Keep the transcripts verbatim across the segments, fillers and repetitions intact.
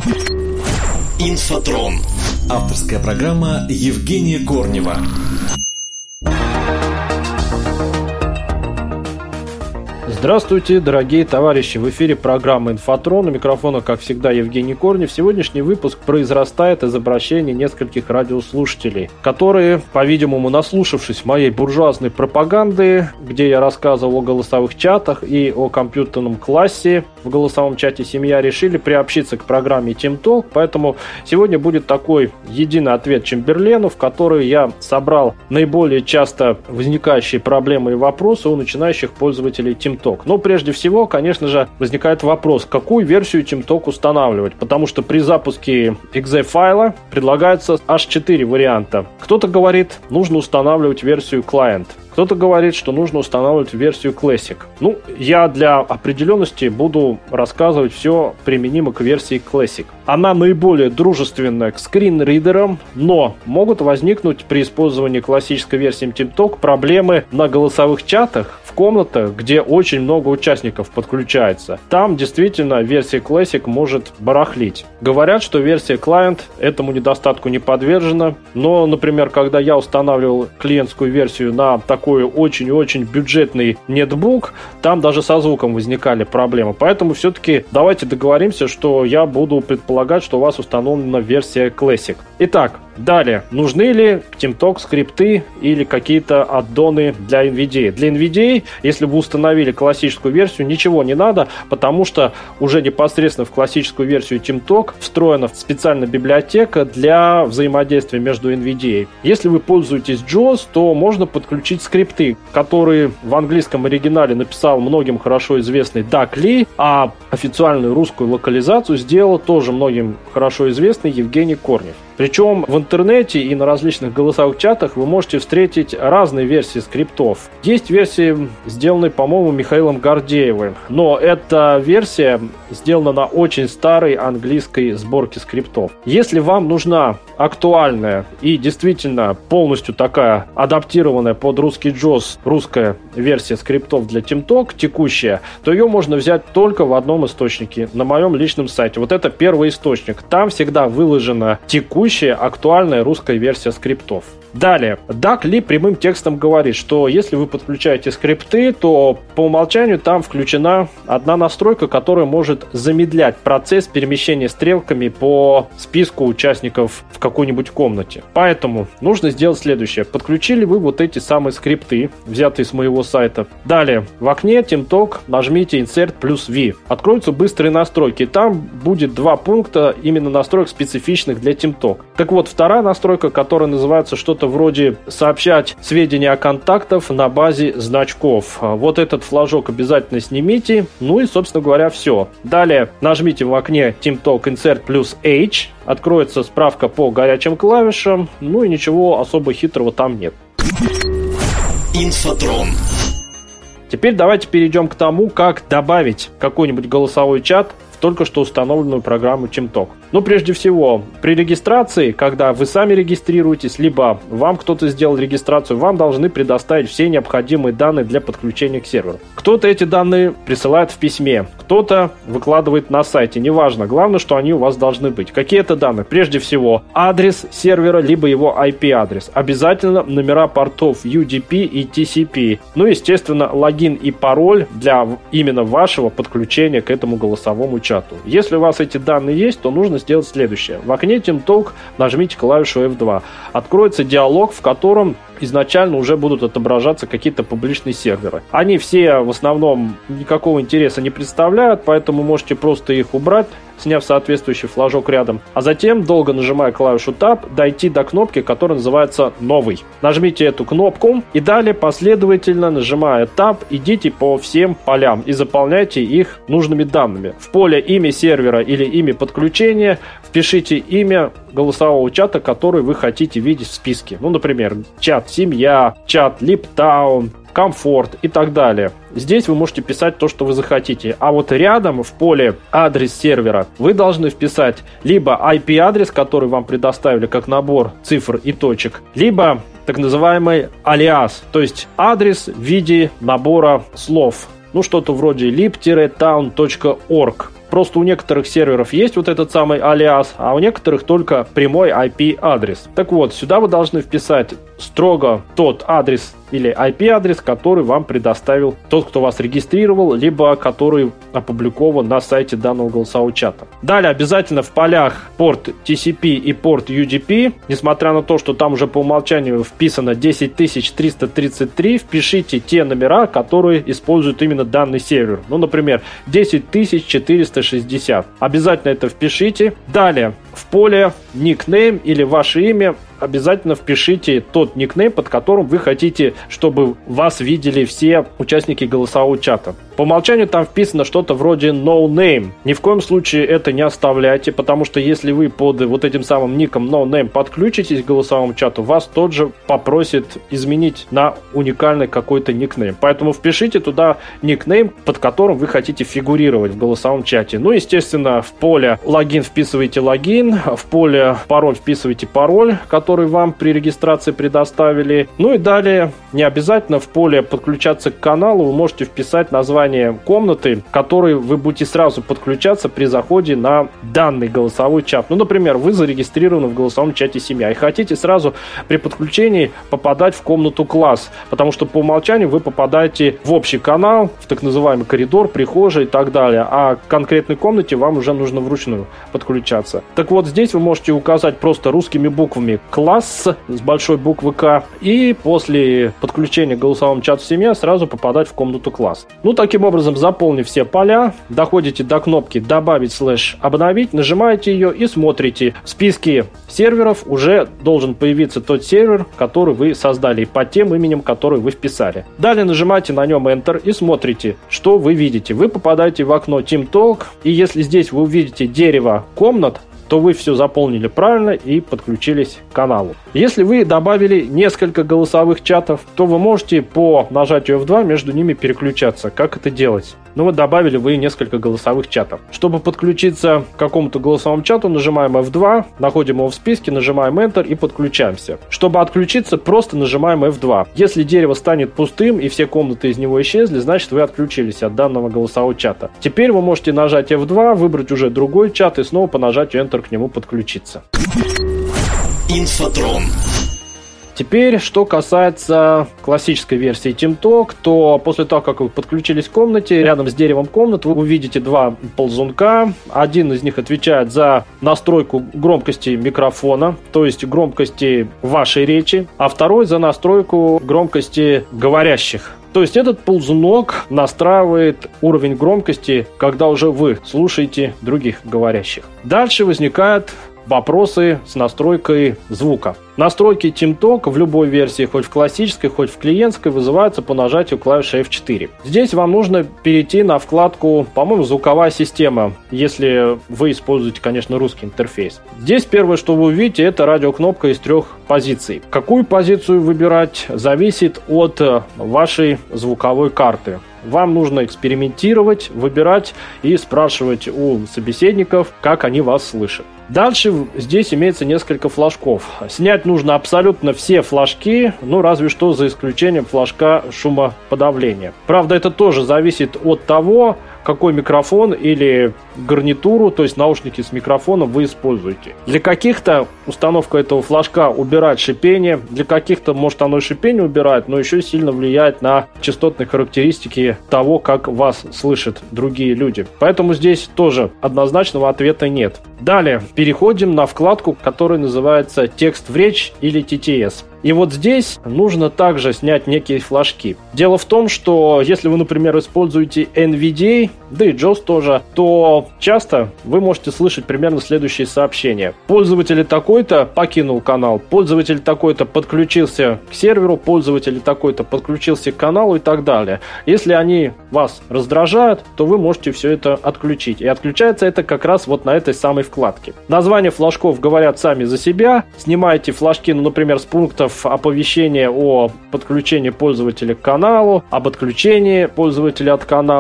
Инфотрон. Авторская программа Евгения Корнева. Здравствуйте, дорогие товарищи! В эфире программа «Инфотрон». У микрофона, как всегда, Евгений Корнев. Сегодняшний выпуск произрастает из обращений нескольких радиослушателей, которые, по-видимому, наслушавшись моей буржуазной пропаганды, где я рассказывал о голосовых чатах и о компьютерном классе в голосовом чате «Семья», решили приобщиться к программе TeamTalk. Поэтому сегодня будет такой единый ответ Чемберлену, в который я собрал наиболее часто возникающие проблемы и вопросы у начинающих пользователей TeamTalk. Но прежде всего, конечно же, возникает вопрос, какую версию TeamTalk устанавливать, потому что при запуске .exe файла предлагается аж четыре варианта. Кто-то говорит, нужно устанавливать версию Client. Кто-то говорит, что нужно устанавливать версию Classic. Ну, я для определенности буду рассказывать все применимо к версии Classic. Она наиболее дружественная к скринридерам, но могут возникнуть при использовании классической версии TeamTalk проблемы на голосовых чатах в комнатах, где очень много участников подключается. Там действительно версия Classic может барахлить. Говорят, что версия Client этому недостатку не подвержена, но, например, когда я устанавливал клиентскую версию на такой очень-очень бюджетный нетбук, там даже со звуком возникали проблемы. Поэтому все-таки давайте договоримся, что я буду предполагать, что у вас установлена версия Classic. Итак, далее. Нужны ли к TeamTalk скрипты или какие-то аддоны для эн ви ди эй? Для эн ви ди эй, если вы установили классическую версию, ничего не надо, потому что уже непосредственно в классическую версию TeamTalk встроена специальная библиотека для взаимодействия между эн ви ди эй. Если вы пользуетесь джоус, то можно подключить скрипты, которые в английском оригинале написал многим хорошо известный Даг Ли, а официальную русскую локализацию сделал тоже многим хорошо известный Евгений Корнев. Причем в интернете и на различных голосовых чатах вы можете встретить разные версии скриптов. Есть версии, сделанные, по-моему, Михаилом Гордеевым, но эта версия сделана на очень старой английской сборке скриптов. Если вам нужна актуальная и действительно полностью такая адаптированная под русский джоус русская версия скриптов для TeamTalk, текущая, то ее можно взять только в одном источнике, на моем личном сайте. Вот это первый источник. Там всегда выложена текущая актуальная русская версия скриптов. Далее, Даг Ли прямым текстом говорит, что если вы подключаете скрипты, то по умолчанию там включена одна настройка, которая может замедлять процесс перемещения стрелками по списку участников в какой-нибудь комнате. Поэтому нужно сделать следующее. Подключили вы вот эти самые скрипты, взятые с моего сайта. Далее, в окне TeamTalk нажмите Insert плюс V. Откроются быстрые настройки. И там будет два пункта именно настроек, специфичных для TeamTalk. Так вот, вторая настройка, которая называется что-то вроде «сообщать сведения о контактах на базе значков». Вот этот флажок обязательно снимите. Ну и, собственно говоря, все. Далее нажмите в окне TeamTalk Insert плюс H. Откроется справка по горячим клавишам. Ну и ничего особо хитрого там нет. Инфотрон. Теперь давайте перейдем к тому, как добавить какой-нибудь голосовой чат в только что установленную программу TeamTalk. Но прежде всего, при регистрации, когда вы сами регистрируетесь, либо вам кто-то сделал регистрацию, вам должны предоставить все необходимые данные для подключения к серверу. Кто-то эти данные присылает в письме, кто-то выкладывает на сайте, неважно. Главное, что они у вас должны быть. Какие это данные? Прежде всего, адрес сервера, либо его ай пи-адрес. Обязательно номера портов ю ди пи и ти си пи. Ну, естественно, логин и пароль для именно вашего подключения к этому голосовому чату. Если у вас эти данные есть, то нужно сделать следующее. В окне TeamTalk нажмите клавишу эф два. Откроется диалог, в котором изначально уже будут отображаться какие-то публичные серверы. Они все в основном никакого интереса не представляют, поэтому можете просто их убрать, сняв соответствующий флажок рядом, а затем, долго нажимая клавишу Tab, дойти до кнопки, которая называется «Новый». Нажмите эту кнопку и далее последовательно, нажимая Tab, идите по всем полям и заполняйте их нужными данными. В поле имя сервера или имя подключения впишите имя голосового чата, который вы хотите видеть в списке. Ну, например, чат «Семья», чат «Липтаун», комфорт и так далее. Здесь вы можете писать то, что вы захотите. А вот рядом в поле адрес сервера вы должны вписать либо ай пи-адрес, который вам предоставили как набор цифр и точек, либо так называемый алиас, то есть адрес в виде набора слов. Ну, что-то вроде lib-town точка org. Просто у некоторых серверов есть вот этот самый алиас, а у некоторых только прямой ай пи-адрес. Так вот, сюда вы должны вписать строго тот адрес или ай пи-адрес, который вам предоставил тот, кто вас регистрировал, либо который опубликован на сайте данного голосового чата. Далее обязательно в полях порт ти си пи и порт ю ди пи, несмотря на то, что там уже по умолчанию вписано десять тысяч триста тридцать три, впишите те номера, которые используют именно данный сервер. Ну, например, десять тысяч четыреста шестьдесят. Обязательно это впишите. Далее в поле никнейм или ваше имя обязательно впишите тот никнейм, под которым вы хотите, чтобы вас видели все участники голосового чата. По умолчанию там вписано что-то вроде no name. Ни в коем случае это не оставляйте, потому что если вы под вот этим самым ником no name подключитесь к голосовому чату, вас тот же попросит изменить на уникальный какой-то никнейм. Поэтому впишите туда никнейм, под которым вы хотите фигурировать в голосовом чате. Ну, естественно, в поле логин вписывайте логин, в поле пароль вписывайте пароль, который вам при регистрации предоставили. Ну и далее, не обязательно в поле подключаться к каналу, вы можете вписать название комнаты, к которой вы будете сразу подключаться при заходе на данный голосовой чат. Ну, например, вы зарегистрированы в голосовом чате «Семья» и хотите сразу при подключении попадать в комнату «Класс», потому что по умолчанию вы попадаете в общий канал, в так называемый коридор, прихожая и так далее, а к конкретной комнате вам уже нужно вручную подключаться. Так вот, здесь вы можете указать просто русскими буквами «Класс» с большой буквы «К», и после подключения к голосовому чату «Семья» сразу попадать в комнату «Класс». Ну, таким образом, заполнив все поля, доходите до кнопки «Добавить слэш обновить», нажимаете ее и смотрите. В списке серверов уже должен появиться тот сервер, который вы создали, под тем именем, который вы вписали. Далее нажимаете на нем Enter и смотрите, что вы видите. Вы попадаете в окно TeamTalk, и если здесь вы увидите дерево комнат, то вы все заполнили правильно и подключились к каналу. Если вы добавили несколько голосовых чатов, то вы можете по нажатию эф два между ними переключаться. Как это делать? Ну вот добавили вы несколько голосовых чатов. Чтобы подключиться к какому-то голосовому чату, нажимаем эф два, находим его в списке, нажимаем Enter и подключаемся. Чтобы отключиться, просто нажимаем эф два. Если дерево станет пустым и все комнаты из него исчезли, значит вы отключились от данного голосового чата. Теперь вы можете нажать эф два, выбрать уже другой чат и снова по нажатию Enter к нему подключиться. Инфотрон. Теперь, что касается классической версии TeamTalk, то после того, как вы подключились к комнате, рядом с деревом комнат вы увидите два ползунка. Один из них отвечает за настройку громкости микрофона, то есть громкости вашей речи, а второй за настройку громкости говорящих. То есть этот ползунок настраивает уровень громкости, когда уже вы слушаете других говорящих. Дальше возникают вопросы с настройкой звука. Настройки TeamTalk в любой версии, хоть в классической, хоть в клиентской, вызываются по нажатию клавиши эф четыре. Здесь вам нужно перейти на вкладку, по-моему, звуковая система, если вы используете, конечно, русский интерфейс. Здесь первое, что вы увидите, это радиокнопка из трех позиций. Какую позицию выбирать, зависит от вашей звуковой карты. Вам нужно экспериментировать, выбирать и спрашивать у собеседников, как они вас слышат. Дальше здесь имеется несколько флажков. Снять нужно абсолютно все флажки, ну разве что за исключением флажка шумоподавления. Правда, это тоже зависит от того, какой микрофон или гарнитуру, то есть наушники с микрофоном, вы используете. Для каких-то установка этого флажка убирает шипение, для каких-то, может, оно и шипение убирает, но еще сильно влияет на частотные характеристики того, как вас слышат другие люди. Поэтому здесь тоже однозначного ответа нет. Далее переходим на вкладку, которая называется «Текст в речь» или ти ти эс. И вот здесь нужно также снять некие флажки. Дело в том, что если вы, например, используете эн ви ди эй, да и джоус тоже, то часто вы можете слышать примерно следующие сообщения. Пользователь такой-то покинул канал, пользователь такой-то подключился к серверу, пользователь такой-то подключился к каналу и так далее. Если они вас раздражают, то вы можете все это отключить. И отключается это как раз вот на этой самой вкладке. Названия флажков говорят сами за себя. Снимаете флажки, ну, например, с пунктов оповещения о подключении пользователя к каналу, об отключении пользователя от канала.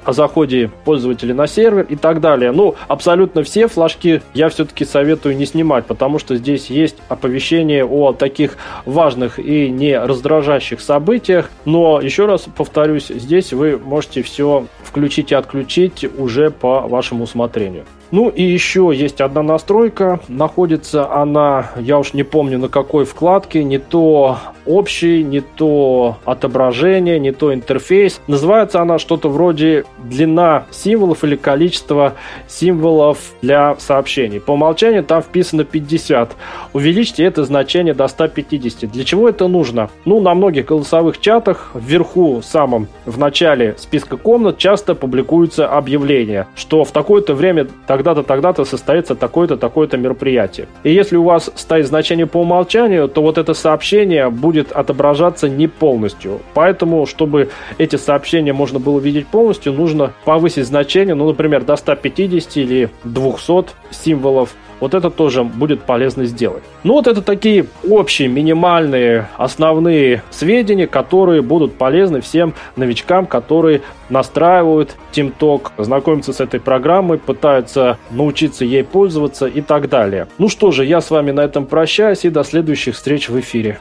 о заходе пользователя на сервер и так далее. Ну, абсолютно все флажки я все-таки советую не снимать, потому что здесь есть оповещение о таких важных и не раздражающих событиях. Но, еще раз повторюсь, здесь вы можете все включить и отключить уже по вашему усмотрению. Ну и еще есть одна настройка, находится она, я уж не помню на какой вкладке, не то общий, не то отображение, не то интерфейс. Называется она что-то вроде длина символов или количество символов для сообщений. По умолчанию там вписано пятьдесят. Увеличьте это значение до ста пятидесяти. Для чего это нужно? Ну, на многих голосовых чатах вверху, самом в начале списка комнат часто публикуются объявления, что в такое-то время тогда-то, тогда-то состоится такое-то, такое-то мероприятие. И если у вас стоит значение по умолчанию, то вот это сообщение будет отображаться не полностью. Поэтому, чтобы эти сообщения можно было видеть полностью, нужно повысить значение, ну, например, до ста пятидесяти или двухсот символов. Вот это тоже будет полезно сделать. Ну, вот это такие общие, минимальные, основные сведения, которые будут полезны всем новичкам, которые настраивают TeamTalk, знакомятся с этой программой, пытаются научиться ей пользоваться и так далее. Ну что же, я с вами на этом прощаюсь и до следующих встреч в эфире.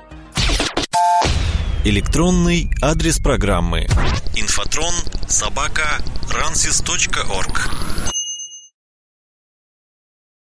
Электронный адрес программы: инфотрон собака рансис точка орг.